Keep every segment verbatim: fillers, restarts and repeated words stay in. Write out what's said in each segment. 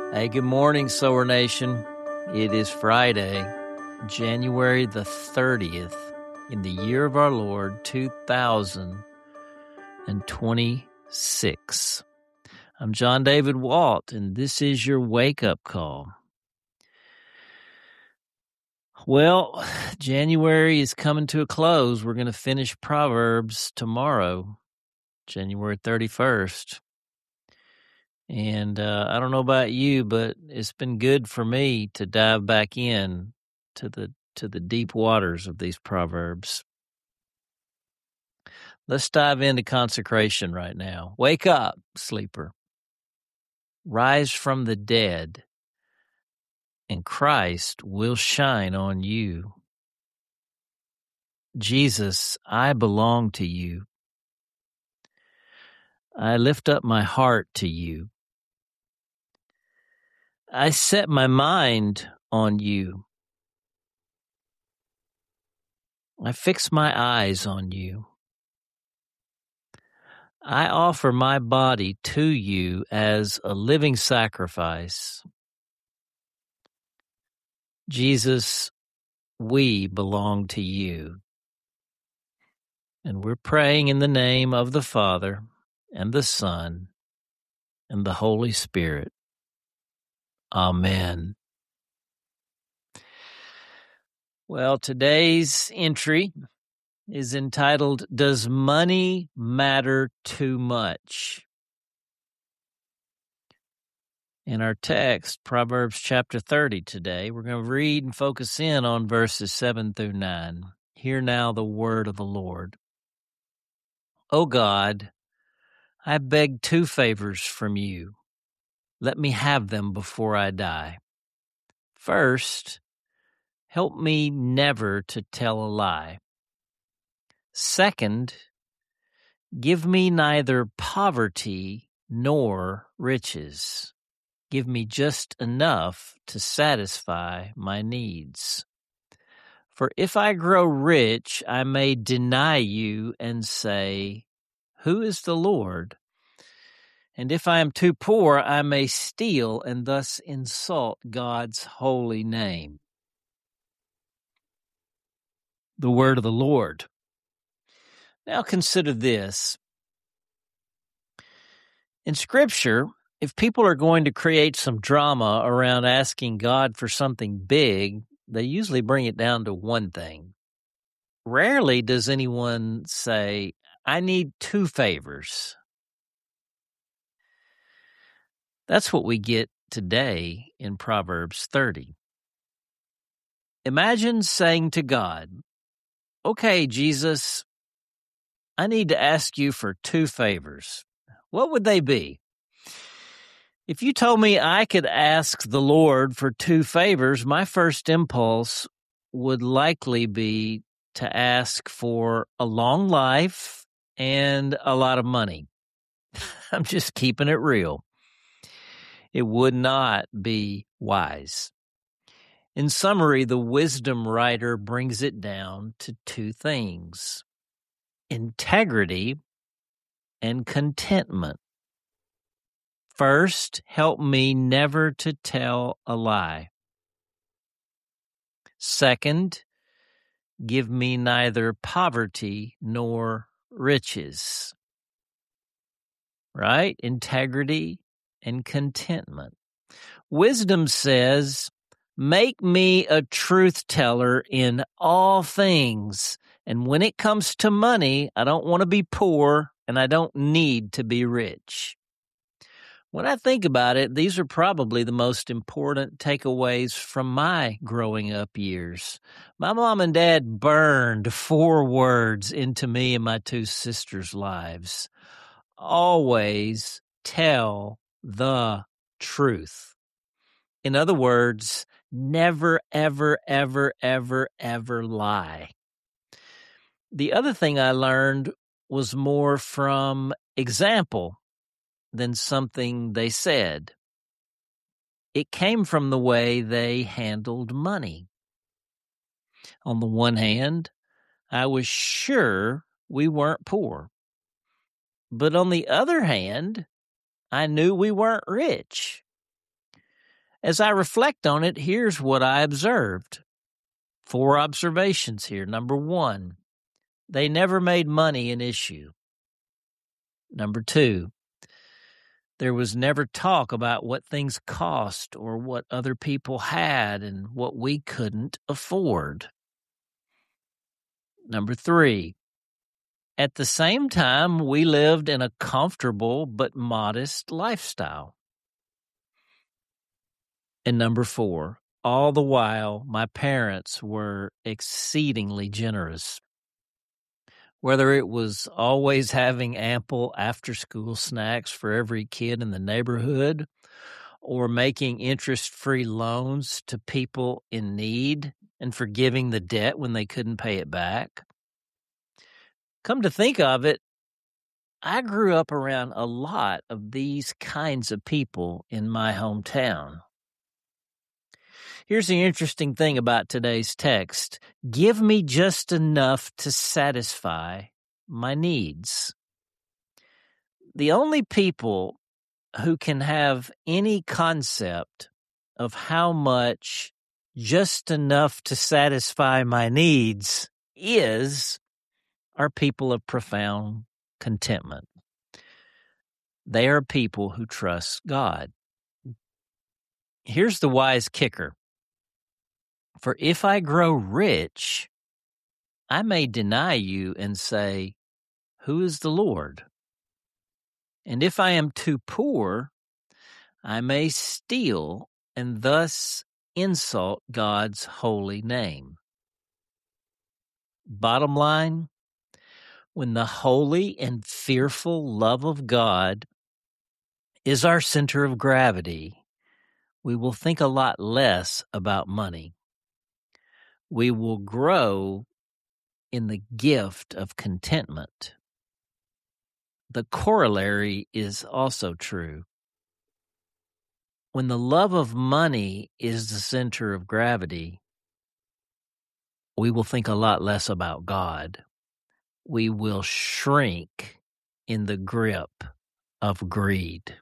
Hey, good morning, Sower Nation. It is Friday, January the thirtieth, in the year of our Lord, two thousand twenty-six. I'm John David Walt, and this is your wake-up call. Well, January is coming to a close. We're going to finish Proverbs tomorrow, January thirty-first. And uh, I don't know about you, but it's been good for me to dive back in to the to the deep waters of these Proverbs. Let's dive into consecration right now. Wake up, sleeper. Rise from the dead, and Christ will shine on you. Jesus, I belong to you. I lift up my heart to you. I set my mind on you. I fix my eyes on you. I offer my body to you as a living sacrifice. Jesus, we belong to you. And we're praying in the name of the Father and the Son and the Holy Spirit. Amen. Well, today's entry is entitled, Does Money Matter Too Much? In our text, Proverbs chapter thirty today, we're going to read and focus in on verses seven through nine. Hear now the word of the Lord. O God, I beg two favors from you. Let me have them before I die. First, help me never to tell a lie. Second, give me neither poverty nor riches. Give me just enough to satisfy my needs. For if I grow rich, I may deny you and say, Who is the Lord? And if I am too poor, I may steal and thus insult God's holy name. The word of the Lord. Now consider this. In Scripture, if people are going to create some drama around asking God for something big, they usually bring it down to one thing. Rarely does anyone say, I need two favors. That's what we get today in Proverbs thirty. Imagine saying to God, Okay, Jesus, I need to ask you for two favors. What would they be? If you told me I could ask the Lord for two favors, my first impulse would likely be to ask for a long life and a lot of money. I'm just keeping it real. It would not be wise. In summary, the wisdom writer brings it down to two things: integrity and contentment. First, help me never to tell a lie. Second, give me neither poverty nor riches. Right? Integrity and contentment. Wisdom says, make me a truth teller in all things. And when it comes to money, I don't want to be poor and I don't need to be rich. When I think about it, these are probably the most important takeaways from my growing up years. My mom and dad burned four words into me and my two sisters' lives. Always tell the truth. In other words, never, ever, ever, ever, ever lie. The other thing I learned was more from example than something they said. It came from the way they handled money. On the one hand, I was sure we weren't poor. But on the other hand, I knew we weren't rich. As I reflect on it, here's what I observed. Four observations here. Number one, they never made money an issue. Number two, there was never talk about what things cost or what other people had and what we couldn't afford. Number three, at the same time, we lived in a comfortable but modest lifestyle. And number four, all the while, my parents were exceedingly generous. Whether it was always having ample after-school snacks for every kid in the neighborhood or making interest-free loans to people in need and forgiving the debt when they couldn't pay it back. Come to think of it, I grew up around a lot of these kinds of people in my hometown. Here's the interesting thing about today's text. Give me just enough to satisfy my needs. The only people who can have any concept of how much just enough to satisfy my needs is are people of profound contentment. They are people who trust God. Here's the wise kicker. For if I grow rich, I may deny you and say, who is the Lord? And if I am too poor, I may steal and thus insult God's holy name. Bottom line, when the holy and fearful love of God is our center of gravity, we will think a lot less about money. We will grow in the gift of contentment. The corollary is also true. When the love of money is the center of gravity, we will think a lot less about God. We will shrink in the grip of greed.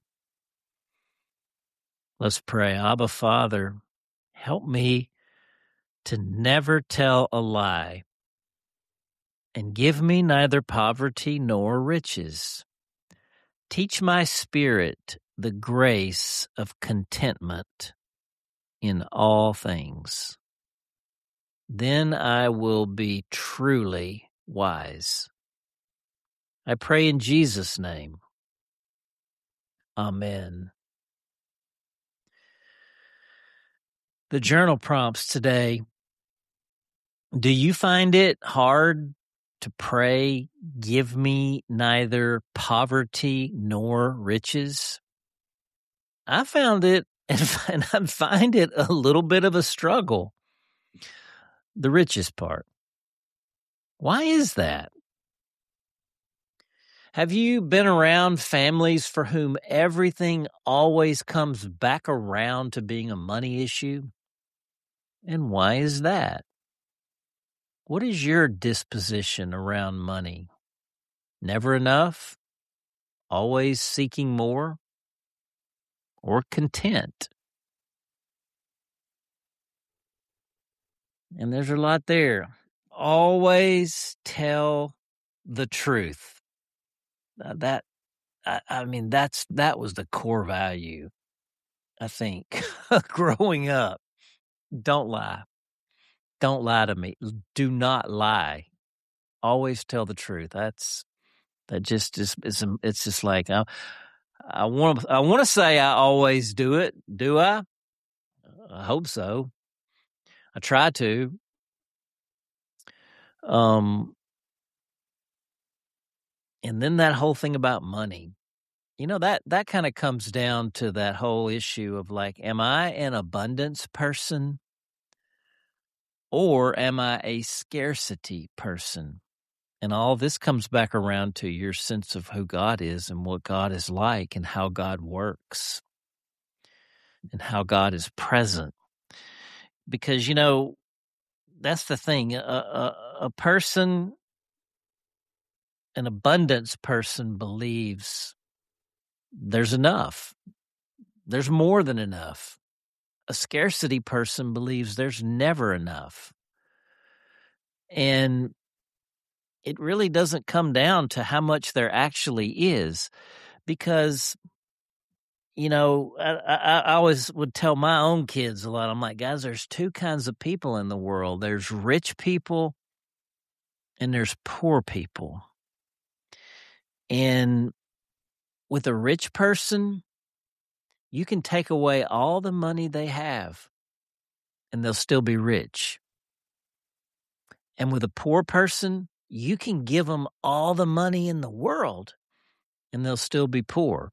Let's pray. Abba, Father, help me to never tell a lie, and give me neither poverty nor riches. Teach my spirit the grace of contentment in all things. Then I will be truly wise. I pray in Jesus' name. Amen. The journal prompts today. Do you find it hard to pray, give me neither poverty nor riches? I found it, and I find it a little bit of a struggle. The richest part. Why is that? Have you been around families for whom everything always comes back around to being a money issue? And why is that? What is your disposition around money? Never enough? Always seeking more? Or content? And there's a lot there. Always tell the truth. Uh, that, I, I mean, that's that was the core value, I think, growing up. Don't lie. Don't lie to me. Do not lie. Always tell the truth. That's that just is. It's, it's just like I, I want. I want to say I always do it. Do I? I hope so. I try to. Um, and then that whole thing about money. You know, that that kind of comes down to that whole issue of like, am I an abundance person? Or am I a scarcity person? And all this comes back around to your sense of who God is and what God is like and how God works and how God is present. Because, you know, that's the thing. A, a, a person, an abundance person believes there's enough. There's more than enough. a scarcity person believes there's never enough. And it really doesn't come down to how much there actually is, because, you know, I, I, I always would tell my own kids a lot. I'm like, guys, there's two kinds of people in the world. There's rich people and there's poor people. And with a rich person, you can take away all the money they have and they'll still be rich. And with a poor person, you can give them all the money in the world and they'll still be poor.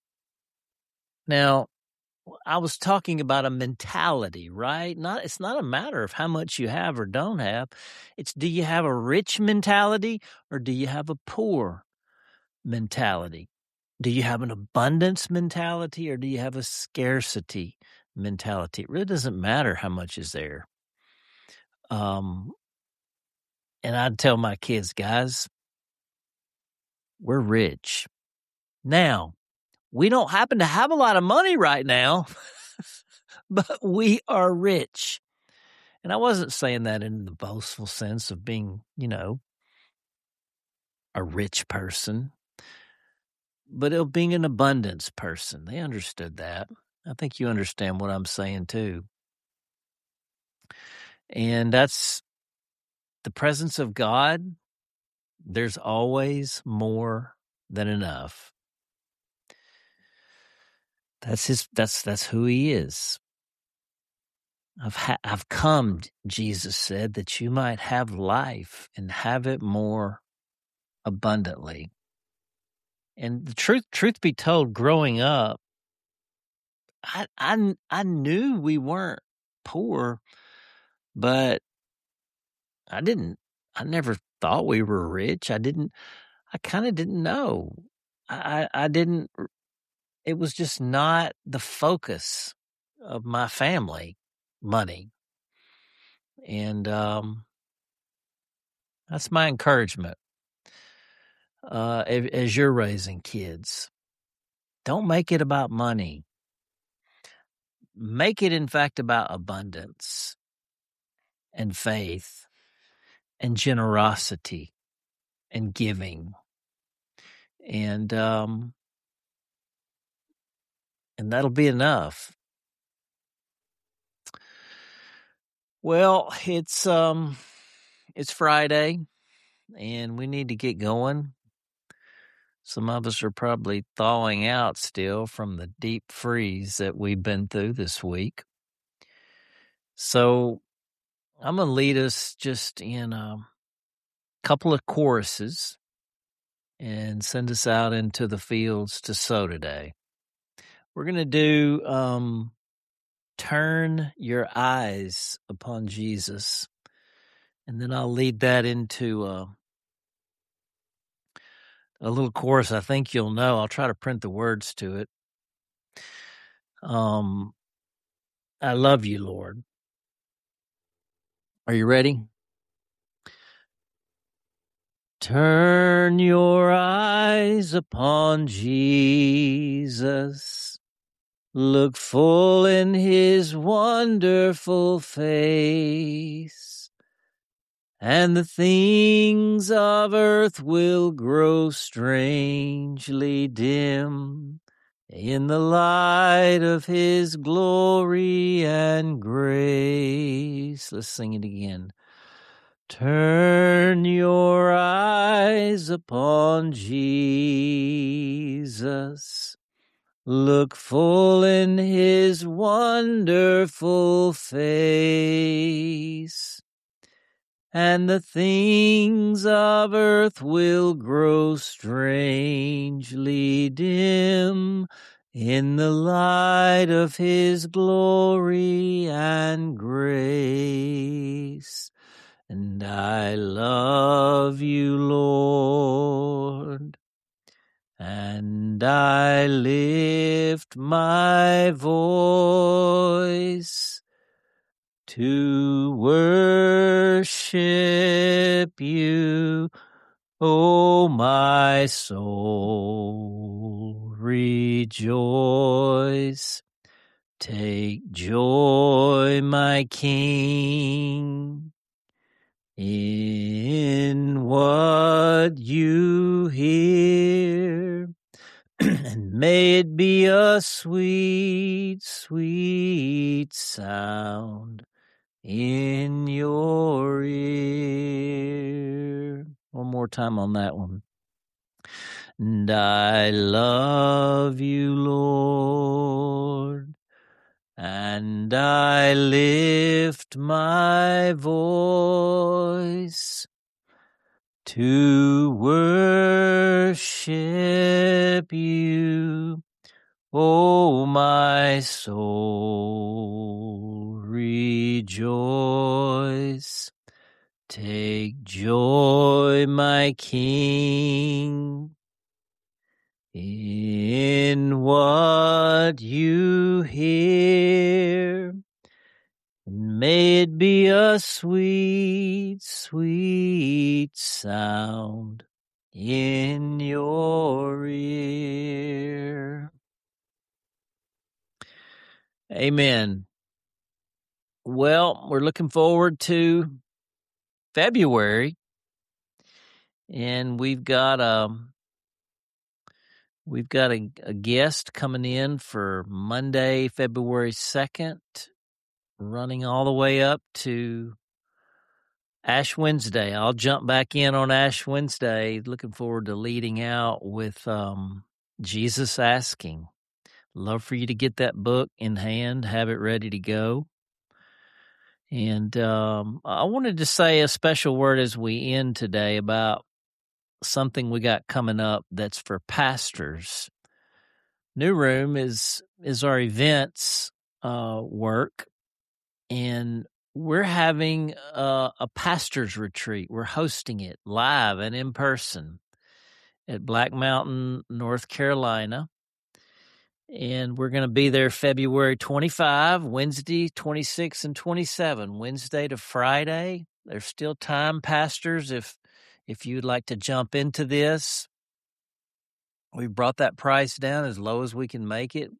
Now, I was talking about a mentality, right? Not, it's not a matter of how much you have or don't have. It's, do you have a rich mentality or do you have a poor mentality? Do you have an abundance mentality or do you have a scarcity mentality? It really doesn't matter how much is there. Um, and I'd tell my kids, guys, we're rich. Now, we don't happen to have a lot of money right now, but we are rich. And I wasn't saying that in the boastful sense of being, you know, a rich person, but of being an abundance person. They understood that. I think you understand what I'm saying too. And that's the presence of God. There's always more than enough. That's his, that's, that's who he is. I've ha- I've come, Jesus said, that you might have life and have it more abundantly. And the truth, truth be told, growing up, I, I, I knew we weren't poor, but I didn't, I never thought we were rich. I didn't, I kind of didn't know. I, I didn't, it was just not the focus of my family, money. And, um, that's my encouragement. Uh, as, as you're raising kids, don't make it about money. Make it, in fact, about abundance and faith and generosity and giving. And, um, and that'll be enough. Well, it's, um, it's Friday and we need to get going. Some of us are probably thawing out still from the deep freeze that we've been through this week. So I'm going to lead us just in a couple of choruses and send us out into the fields to sow today. We're going to do um, Turn Your Eyes Upon Jesus. And then I'll lead that into uh, a little chorus I think you'll know. I'll try to print the words to it. Um, I love you, Lord. Are you ready? Turn your eyes upon Jesus. Look full in his wonderful face, and the things of earth will grow strangely dim in the light of his glory and grace. Let's sing it again. Turn your eyes upon Jesus. Look full in his wonderful face, and the things of earth will grow strangely dim in the light of his glory and grace. And I love you, Lord, and I lift my voice to worship you, O my soul, rejoice. Take joy, my King, in what you hear, and may it be a sweet, sweet sound in your ear. One more time on that one. And I love you, Lord, and I lift my voice to worship you. Oh, my soul, rejoice. Take joy, my King, in what you hear. May it be a sweet, sweet sound in your ear. Amen. Well, we're looking forward to February, and we've got um we've got a, a guest coming in for Monday, February second, running all the way up to Ash Wednesday. I'll jump back in on Ash Wednesday. Looking forward to leading out with um, Jesus Asking. Love for you to get that book in hand, have it ready to go. And um, I wanted to say a special word as we end today about something we got coming up that's for pastors. New Room is is our events uh, work, and we're having a, a pastor's retreat. We're hosting it live and in person at Black Mountain, North Carolina. And we're going to be there February twenty-fifth, Wednesday, twenty-sixth, and twenty-seventh, Wednesday to Friday. There's still time, pastors, if if you'd like to jump into this. We've brought that price down as low as we can make it.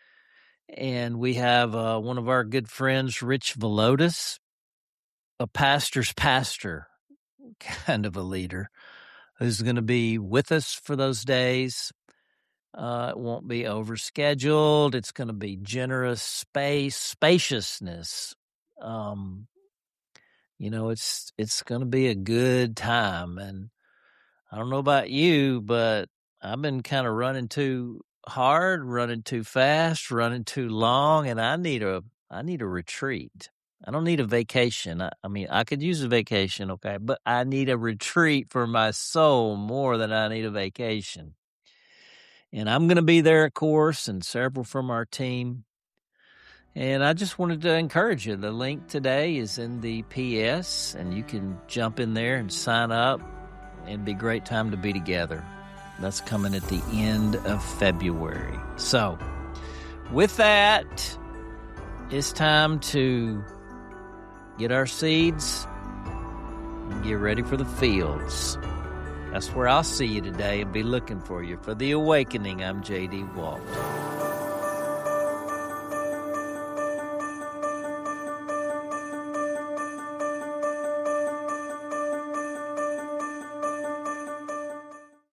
And we have uh, one of our good friends, Rich Velotis, a pastor's pastor, kind of a leader, who's going to be with us for those days. Uh, it won't be overscheduled. It's going to be generous space, spaciousness. Um, you know, it's it's going to be a good time. And I don't know about you, but I've been kind of running too hard, running too fast, running too long, and I need a I need a retreat. I don't need a vacation. I, I mean, I could use a vacation, okay, but I need a retreat for my soul more than I need a vacation. And I'm going to be there, of course, and several from our team. And I just wanted to encourage you. The link today is in the P S, and you can jump in there and sign up. It'd be a great time to be together. That's coming at the end of February. So, with that, it's time to get our seeds and get ready for the fields. That's where I'll see you today and be looking for you. For The Awakening, I'm J D Walton.